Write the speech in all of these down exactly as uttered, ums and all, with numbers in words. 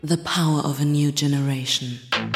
The power of a new generation.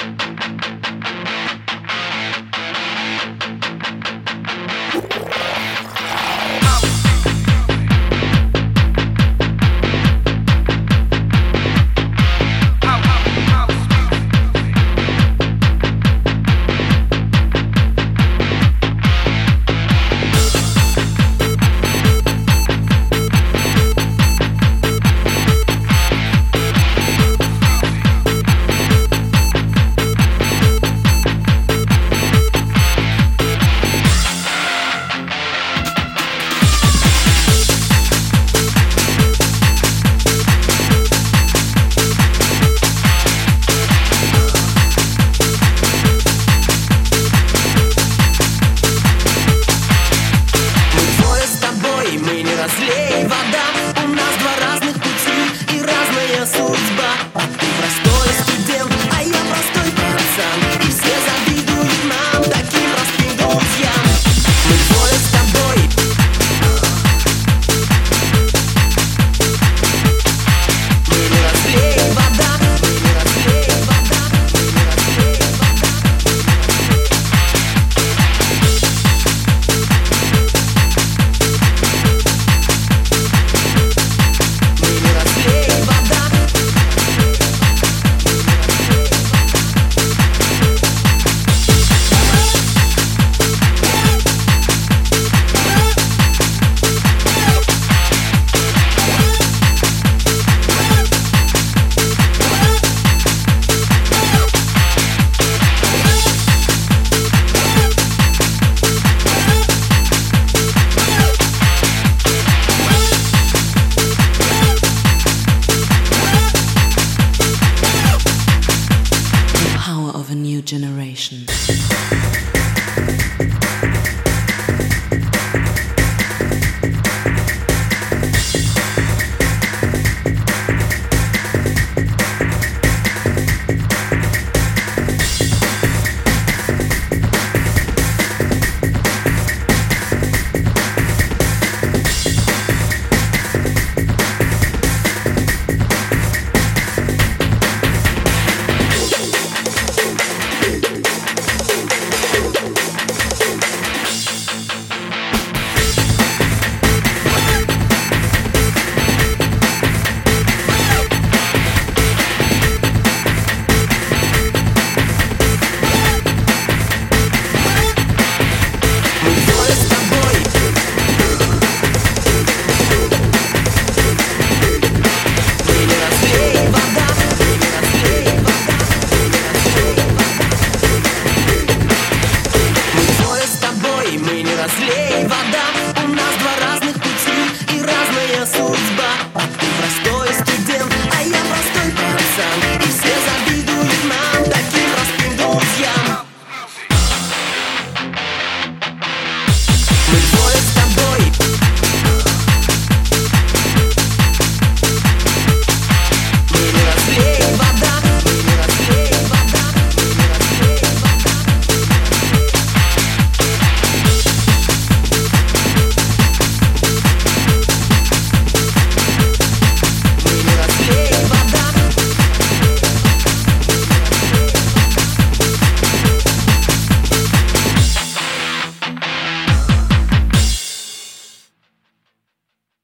Разлей вода, у нас два разных пути и разная судьба. Ты простой студент, а я простой пацан, и все завидуют нам, таким простым друзьям. Мы двое с тобой. Мы не разлей вода, мы не разлей вода, мы не разлей вода. Of a new generation.